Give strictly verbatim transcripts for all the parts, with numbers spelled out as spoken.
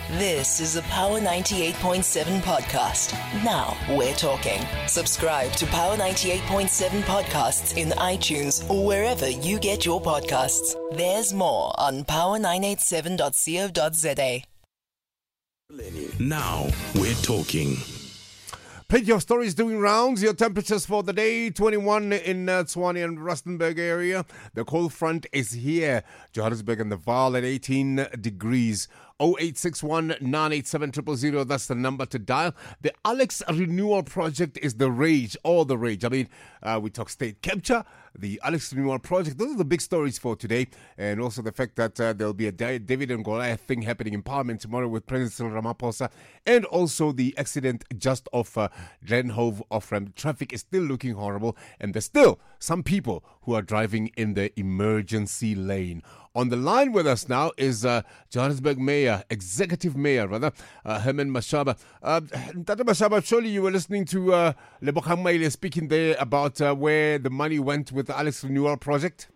This is a Power ninety-eight point seven podcast. Now we're talking. Subscribe to Power ninety-eight point seven podcasts in iTunes or wherever you get your podcasts. There's more on power nine eight seven dot co dot za. Now we're talking. Plenty of stories doing rounds. Your temperatures for the day, twenty-one in uh, Tshwane and Rustenburg area. The cold front is here. Johannesburg and the Vaal at eighteen degrees. oh eight six one, nine eight seven, zero zero zero. That's the number to dial. The Alex Renewal Project is the rage, all the rage. I mean, uh, we talk state capture, the Alex Renewal Project. Those are the big stories for today. And also the fact that uh, there'll be a David and Goliath thing happening in Parliament tomorrow with President Cyril Ramaphosa. And also the accident just off uh, Glenhove Offram. Traffic is still looking horrible. And there's still some people who are driving in the emergency lane. On the line with us now is uh, Johannesburg Mayor, Executive Mayor, rather, uh, Herman Mashaba. Uh, Tata Mashaba, surely you were listening to uh, Lebogang Maile speaking there about uh, where the money went with the Alex Renewal Project.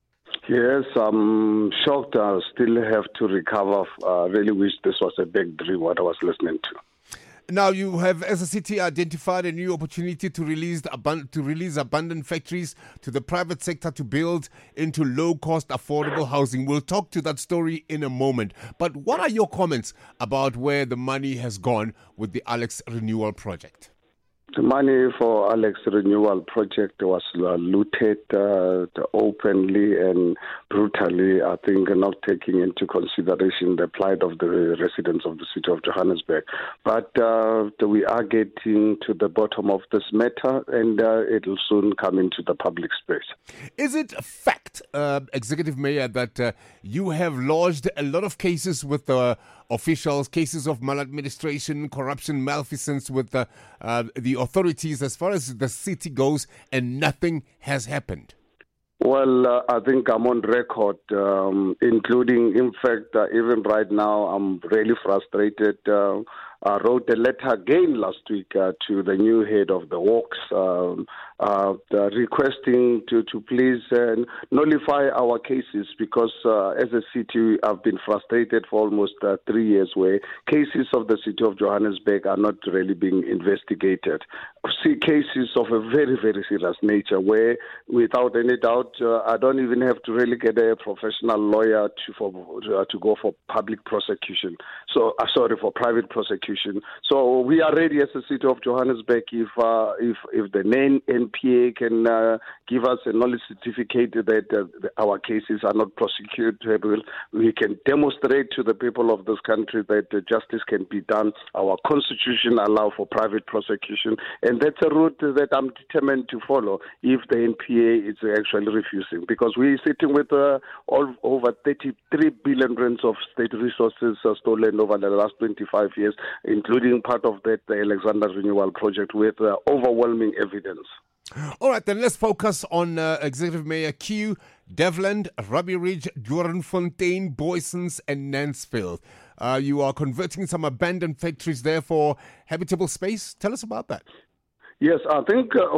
Yes, I'm shocked. I still have to recover. I uh, really wish this was a big dream, what I was listening to. Now, you have, as a city, identified a new opportunity to release the abund- to release abundant factories to the private sector to build into low-cost, affordable housing. We'll talk to that story in a moment. But what are your comments about where the money has gone with the Alex Renewal Project? The money for Alex Renewal Project was uh, looted uh, openly and brutally, I think, not taking into consideration the plight of the residents of the city of Johannesburg. But uh, we are getting to the bottom of this matter, and uh, it will soon come into the public space. Is it a fact, uh, Executive Mayor, that uh, you have lodged a lot of cases with the uh, officials, cases of maladministration, corruption, malfeasance with the, uh, the authorities as far as the city goes, and nothing has happened? Well, uh, I think I'm on record, um, including, in fact, uh, even right now, I'm really frustrated. Uh, I wrote a letter again last week uh, to the new head of the works, um, uh, requesting to, to please uh, nullify our cases because uh, as a city, I've been frustrated for almost uh, three years where cases of the city of Johannesburg are not really being investigated. See cases of a very, very serious nature where, without any doubt, uh, I don't even have to really get a professional lawyer to for uh, to go for public prosecution. So, uh, sorry, for private prosecution. So we are ready as a city of Johannesburg if uh, if if the main N P A can uh, give us a knowledge certificate that uh, our cases are not prosecutable. We can demonstrate to the people of this country that uh, justice can be done. Our constitution allows for private prosecution. And that's a route that I'm determined to follow if the N P A is actually refusing. Because we're sitting with uh, all, over thirty-three billion rands of state resources uh, stolen over the last twenty-five years, including part of that the Alexander Renewal Project with uh, overwhelming evidence. All right, then let's focus on uh, Executive Mayor Q, Devland, Ruby Ridge, Doornfontein, Boysons and Nansfield. Uh, you are converting some abandoned factories there for habitable space. Tell us about that. Yes, I think, uh,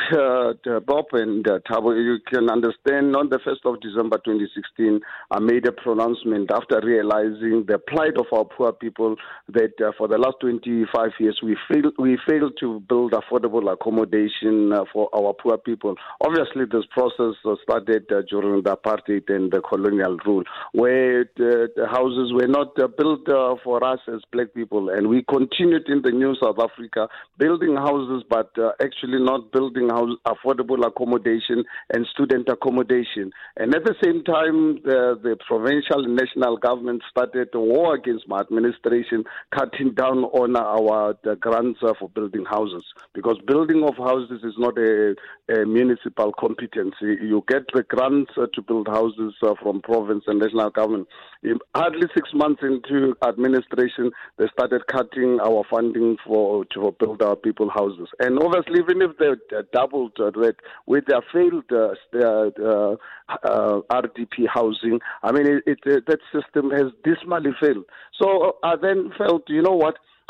uh, Bob and uh, Thabo, you can understand on the first of December twenty sixteen, I made a pronouncement after realizing the plight of our poor people that uh, for the last twenty-five years we failed, we failed to build affordable accommodation uh, for our poor people. Obviously, this process uh, started uh, during the apartheid and the colonial rule, where the, the houses were not uh, built uh, for us as black people, and we continued in the new South Africa building houses, but Uh, actually not building house, affordable accommodation and student accommodation. And at the same time, the, the provincial and national government started a war against my administration, cutting down on our the grants uh, for building houses. Because building of houses is not a, a municipal competency. You get the grants uh, to build houses uh, from province and national government. In hardly six months into administration, they started cutting our funding for to build our people houses. And obviously, even if they uh, doubled uh, that with their failed uh, uh, uh, R D P housing, I mean, it, it, uh, that system has dismally failed. So I then felt, you know what,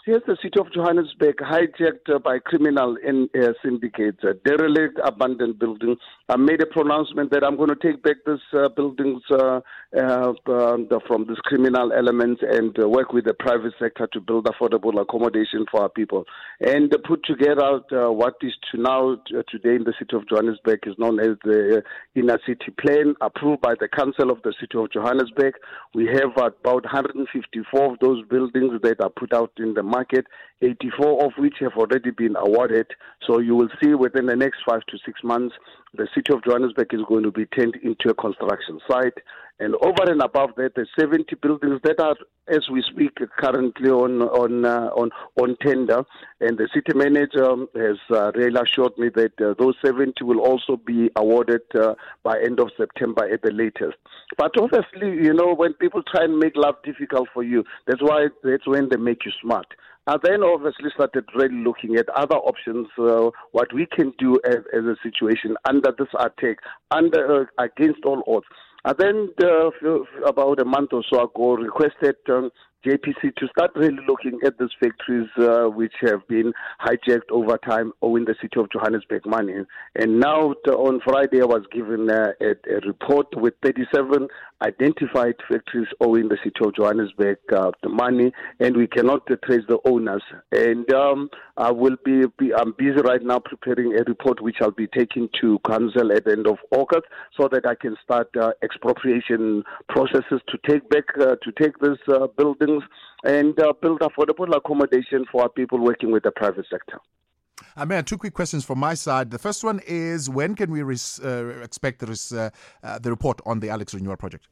here's the city of Johannesburg hijacked uh, by criminal in, uh, syndicates, uh, derelict, abandoned buildings. I made a pronouncement that I'm going to take back these uh, buildings uh, uh, uh, from these criminal elements and uh, work with the private sector to build affordable accommodation for our people. And uh, put together uh, what is to now, uh, today in the city of Johannesburg, is known as the uh, Inner City Plan, approved by the Council of the City of Johannesburg. We have about one hundred fifty-four of those buildings that are put out in the market, eighty-four of which have already been awarded. So you will see within the next five to six months, the city of Johannesburg is going to be turned into a construction site. And over and above that, there's seventy buildings that are, as we speak, currently on on uh, on on tender. And the city manager has uh, really assured me that uh, those seventy will also be awarded uh, by end of September at the latest. But obviously, you know, when people try and make life difficult for you, that's why that's when they make you smart. I then obviously started really looking at other options, uh, what we can do as, as a situation under this attack, under uh, against all odds. I then, uh, about a month or so ago, requested um, J P C to start really looking at these factories uh, which have been hijacked over time owing the city of Johannesburg money. And now t- on Friday I was given uh, a, a report with thirty-seven identified factories owing the city of Johannesburg uh, the money, and we cannot uh, trace the owners. And um, I will be, be, I'm busy right now preparing a report which I'll be taking to council at the end of August so that I can start uh, expropriation processes to take back, uh, to take these uh, buildings and uh, build affordable accommodation for our people working with the private sector. Uh, Mayor, two quick questions from my side. The first one is, when can we res- uh, expect the, res- uh, uh, the report on the Alex Renewal project?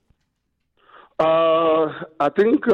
Uh, I think uh,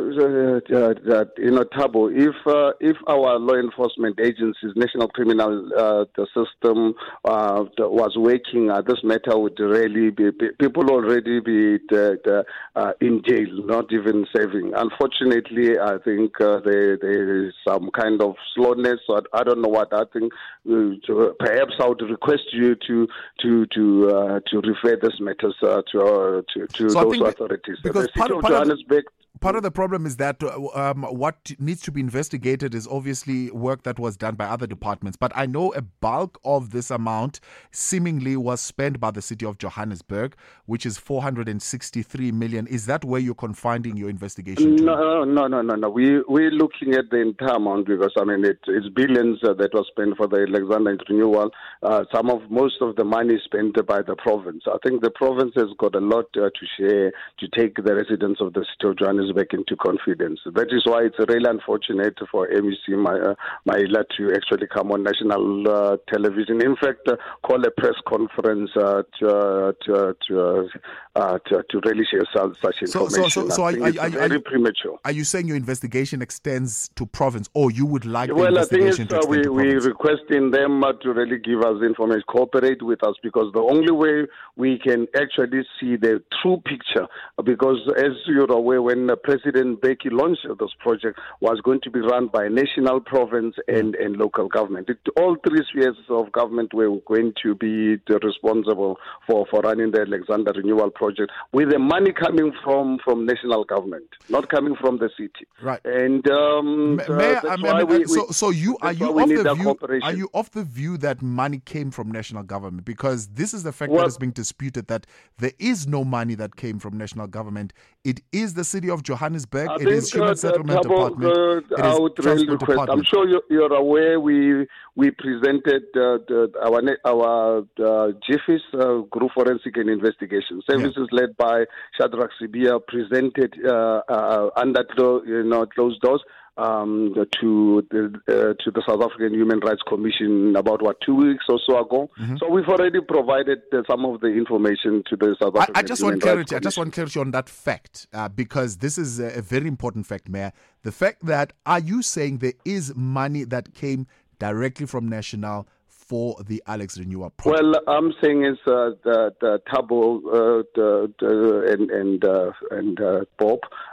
uh, that, you know, Thabo, if uh, if our law enforcement agencies, National Criminal uh, the system uh, was working, uh, this matter would really be, be people already be the, the, uh, in jail, not even serving. Unfortunately, I think uh, there, there is some kind of slowness. I, I don't know what. I think uh, to, perhaps I would request you to to to uh, to refer this matters uh, to uh, to, to so those authorities. Because part of, part, of the, part of the problem is that um, what needs to be investigated is obviously work that was done by other departments. But I know a bulk of this amount seemingly was spent by the city of Johannesburg, which is four hundred sixty-three million. Is that where you're confining your investigation to? No, no, no, no, no. We, we're looking at the entire amount because, I mean, it, it's billions uh, that was spent for the Alexander Renewal. Uh, some of, most of the money spent by the province. I think the province has got a lot uh, to share, to take the residents of the city of Johannesburg into confidence. That is why it's really unfortunate for M E C Maila to actually come on national uh, television. In fact, uh, call a press conference uh, to, to, to, uh, to to really share such information. So, so, so, so I are, think are, it's are, very are, premature. Are you saying your investigation extends to province, or you would like the well, investigation I think to uh, extend we, to province? We're requesting them uh, to really give us information, cooperate with us, because the only way we can actually see the true picture, because as you're aware, when uh, President Beki launched this project, was going to be run by national, province, and, and local government. It, all three spheres of government were going to be the responsible for, for running the Alexander Renewal project, with the money coming from, from national government, not coming from the city. Right. And um, Ma- Mayor, uh, I mean, I mean, we, so, so you are you we of need the that view? cooperation. Are you of the view that money came from national government? Because this is the fact Well, that is being disputed, that there is no money that came from national government. It is the city of Johannesburg. I it think, is Human uh, Settlement Thabo, Department. Uh, it I is would Transport really request. Department. I'm sure you're, you're aware. We we presented uh, the, our our uh, G I F I S, uh, Group Forensic and Investigation Services, yeah. led by Shadrach Sibia, presented uh, uh, under you know closed doors. Um, to the uh, to the South African Human Rights Commission about what two weeks or so ago. Mm-hmm. So we've already provided uh, some of the information to the South African. I, I just Human want clarity. Rights I just want clarity on that fact uh, because this is a, a very important fact, Mayor. The fact that, are you saying there is money that came directly from national for the Alex Renewal project? Well, I'm saying is uh, the the Thabo uh, the, the, and and uh, and uh, Bob.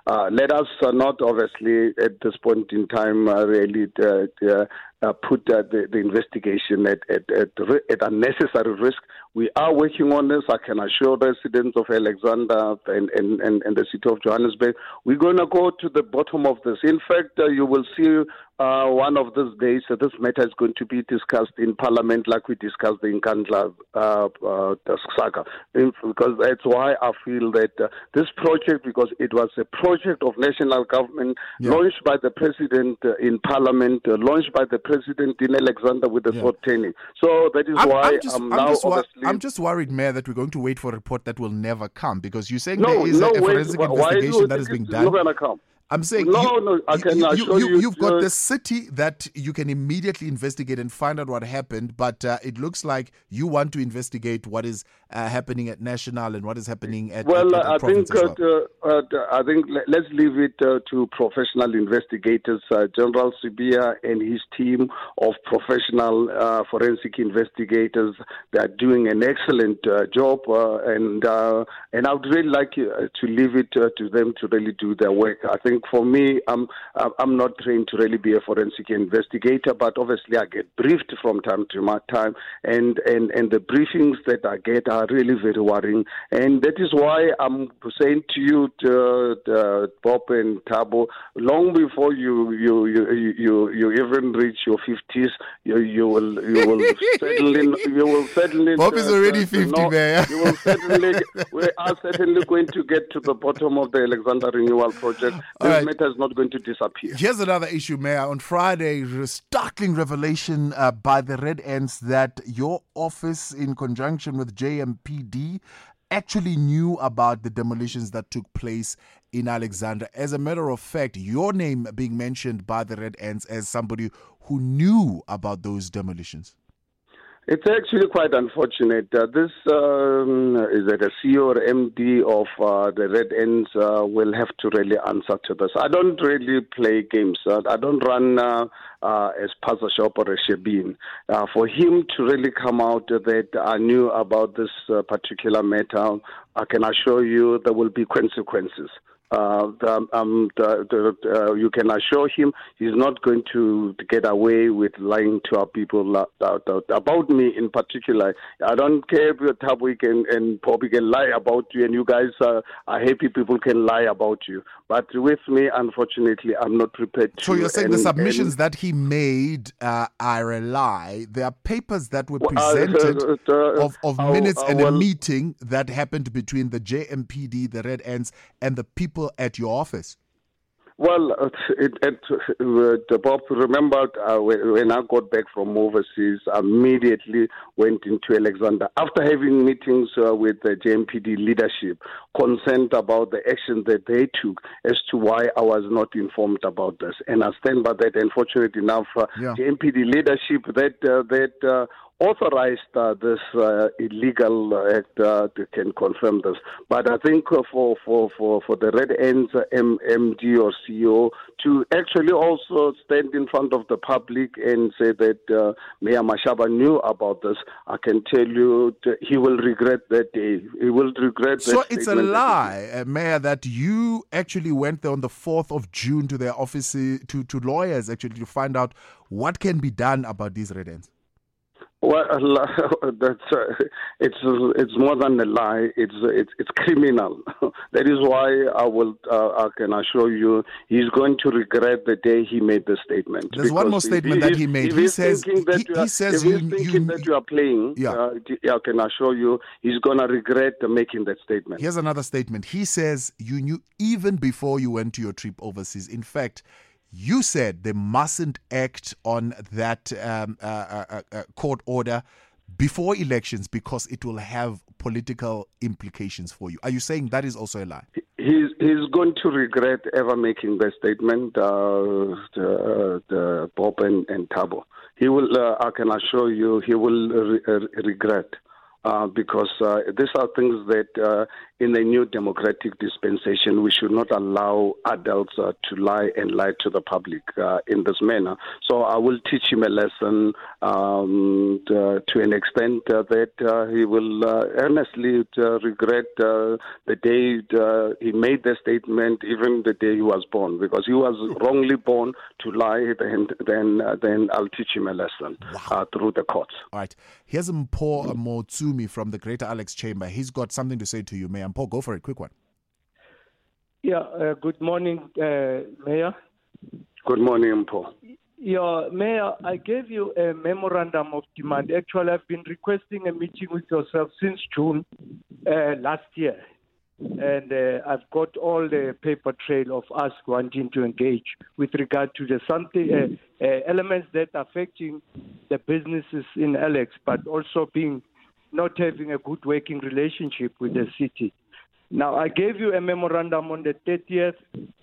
uh, let us uh, not obviously at this point in time uh, really uh, uh, uh, put uh, the, the investigation at, at, at, at unnecessary risk. We are working on this. I can assure residents of Alexander and, and, and, and the city of Johannesburg, we're going to go to the bottom of this. In fact, uh, you will see uh, one of these days uh, this matter is going to be discussed in Parliament like we discussed the Nkandla uh, uh, saga. Because that's why I feel that uh, this project, because it was a project of national government yeah. launched by the president uh, in Parliament, uh, launched by the president in Alexander with the yeah. sword training. So that is I'm, why I'm, just, I'm I'm now just obviously... I'm just worried, Mayor, that we're going to wait for a report that will never come, because you're saying no, there is no, a, a wait, forensic why investigation you that is being it's done. Not gonna come. I'm saying no, you, no, I can you, assure you, you. You've got uh, the city that you can immediately investigate and find out what happened, but uh, it looks like you want to investigate what is uh, happening at national and what is happening at, well, at, at, at I province think, as well. uh, uh, I think let's leave it uh, to professional investigators. Uh, General Sibia and his team of professional uh, forensic investigators, they are doing an excellent uh, job, uh, and uh, and I would really like uh, to leave it uh, to them to really do their work. I think for me, I'm I'm not trained to really be a forensic investigator, but obviously I get briefed from time to time, and and and the briefings that I get are really very worrying, and that is why I'm saying to you, to, to Bob and Thabo, long before you you you you, you even reach your fifties, you you will you will settle in. You will settle in. Bob is already fifty, man. You will certainly. We are certainly going to get to the bottom of the Alexander Renewal Project. This right. matter is not going to disappear. Here's another issue, Mayor. On Friday, a startling revelation uh, by the Red Ants that your office, in conjunction with J M P D, actually knew about the demolitions that took place in Alexander. As a matter of fact, your name being mentioned by the Red Ants as somebody who knew about those demolitions. It's actually quite unfortunate. Uh, this um, is that a C E O or M D of uh, the Red Ants uh, will have to really answer to this. I don't really play games. Uh, I don't run uh, uh, as Puzzle Shop or a Shebeen. Uh, for him to really come out that I knew about this uh, particular matter, I can assure you there will be consequences. Uh, the, um, the, the, uh, you can assure him he's not going to, to get away with lying to our people uh, uh, about me in particular. I don't care if Thabo and, and Bobby can lie about you, and you guys uh, are happy people can lie about you. But with me, unfortunately, I'm not prepared to. So you're saying and, the submissions and, that he made uh, are a lie? There are papers that were presented uh, uh, uh, of, of uh, minutes uh, and well, a meeting that happened between the J M P D, the Red Ants, and the people at your office. Well, it, it, uh, Bob, remember uh, when I got back from overseas, I immediately went into Alexander after having meetings uh, with the J M P D leadership, concerned about the action that they took as to why I was not informed about this. And I stand by that. Unfortunately enough, uh, yeah. J M P D leadership that uh, that uh, authorized uh, this uh, illegal act uh, can confirm this. But I think uh, for, for, for, for the Red Ants uh, M- MD or C E O to actually also stand in front of the public and say that uh, Mayor Mashaba knew about this, I can tell you he will regret that day. He will regret that. So it's a lie, uh, Mayor, that you actually went there on the fourth of June to their office, uh, to, to lawyers actually, to find out what can be done about these Red Ants. Well, that's uh, it's it's more than a lie. It's it's it's criminal. That is why I will uh, I can assure you he's going to regret the day he made the statement. There's one more statement he, that he made. He says he, he, he are, says if you, he's thinking you, that you are playing. Yeah. Uh, I can assure you he's going to regret making that statement. Here's another statement. He says you knew even before you went to your trip overseas. In fact, you said they mustn't act on that um, uh, uh, uh, court order before elections because it will have political implications for you. Are you saying that is also a lie? He's he's going to regret ever making that statement, uh, the, the Bob and, and Thabo. He will. Uh, I can assure you, he will re- regret. Uh, because uh, these are things that uh, in the new democratic dispensation, we should not allow adults uh, to lie and lie to the public uh, in this manner. So I will teach him a lesson um, to, to an extent uh, that uh, he will uh, earnestly uh, regret uh, the day uh, he made the statement, even the day he was born, because he was wrongly born to lie. Then, then, uh, then I'll teach him a lesson wow. uh, through the courts. All right. Here's Mpho Motsumi from the Greater Alex Chamber. He's got something to say to you, Mayor Mpho. Go for it. Quick one. Yeah. Uh, good morning, uh, Mayor. Good morning, Mpho. Yeah, Mayor, I gave you a memorandum of demand. Actually, I've been requesting a meeting with yourself since June uh, last year. And uh, I've got all the paper trail of us wanting to engage with regard to the something uh, uh, elements that are affecting the businesses in Alex, but also being not having a good working relationship with the city. Now, I gave you a memorandum on the thirtieth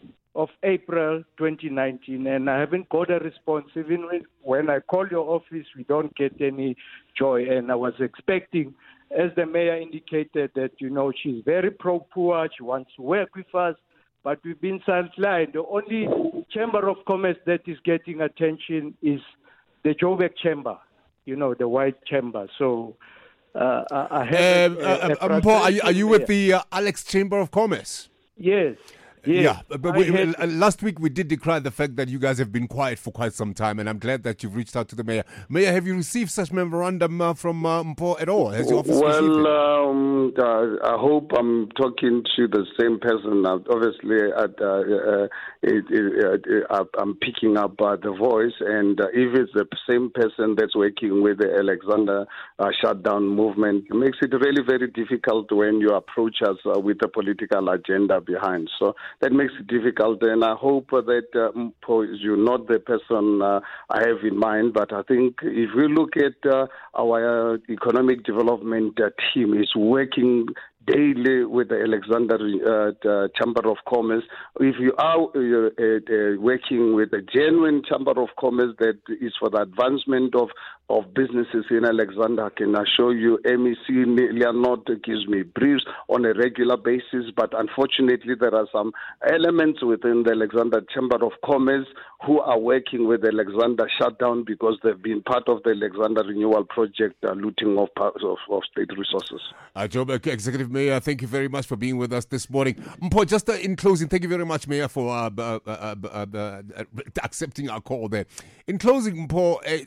of April twenty nineteen, and I haven't got a response. Even when I call your office, we don't get any joy. And I was expecting, as the mayor indicated, that, you know, she's very pro-poor, she wants to work with us, but we've been sidelined. The only chamber of commerce that is getting attention is the Joburg Chamber, you know, the white chamber. So uh, I have... Um, a, a, a Mpho, are you, are you with the uh, Alex Chamber of Commerce? Yes. Yes, yeah, but we, had, uh, last week we did decry the fact that you guys have been quiet for quite some time, and I'm glad that you've reached out to the mayor. Mayor, have you received such memorandum uh, from uh, Mpho at all? Has your office well, received it? Um, uh, I hope I'm talking to the same person. Uh, obviously, uh, uh, it, it, uh, I'm picking up uh, the voice, and uh, if it's the same person that's working with the Alexander uh, shutdown movement, it makes it really very difficult when you approach us uh, with a political agenda behind. So that makes it difficult, and I hope that uh, Mpho is you not the person uh, I have in mind, but I think if we look at uh, our uh, economic development uh, team is working daily with the Alexander uh, the Chamber of Commerce. If you are uh, uh, working with a genuine Chamber of Commerce that is for the advancement of, of businesses in Alexander, I can assure you M E C Leonard gives me briefs on a regular basis, but unfortunately there are some elements within the Alexander Chamber of Commerce who are working with the Alexander shutdown because they've been part of the Alexander Renewal Project uh, looting of, of, of state resources. Uh, Joburg Executive Mayor, thank you very much for being with us this morning. Mpho, just uh, in closing, thank you very much, Mayor, for uh, uh, uh, uh, uh, accepting our call there. In closing, Mpho, uh,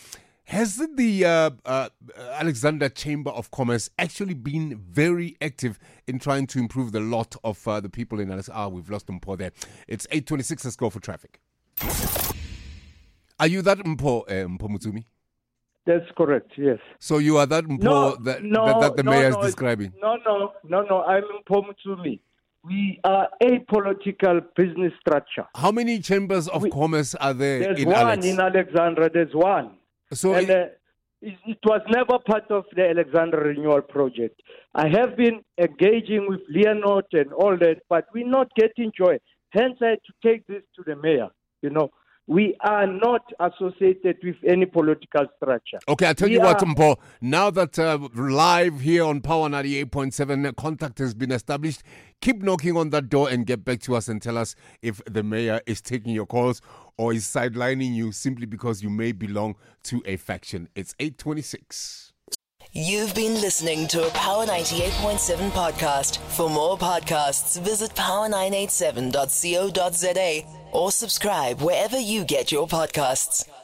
has the uh, uh, Alexander Chamber of Commerce actually been very active in trying to improve the lot of uh, the people in Alex? Ah, we've lost Mpho there. It's eight twenty-six, let's go for traffic. Are you that Mpho, uh, Mpho Motsumi? That's correct, yes. So you are that Mpho no, that, no, that, that the no, mayor no, is describing? No, no, no, no, I'm Mpho Motsumi. We are a political business structure. How many chambers of we, commerce are there there's in one Alex? in Alexandra, there's one. So and, it, uh, it, it was never part of the Alexander Renewal Project. I have been engaging with Leonard and all that, but we're not getting joy. Hence, I had to take this to the mayor, you know. We are not associated with any political structure. Okay, I'll tell we you what, are... Mpho. Now that uh, live here on Power ninety-eight point seven, contact has been established, keep knocking on that door and get back to us and tell us if the mayor is taking your calls or is sidelining you simply because you may belong to a faction. It's eight twenty-six. You've been listening to a Power ninety-eight point seven podcast. For more podcasts, visit power nine eight seven dot co dot za or subscribe wherever you get your podcasts.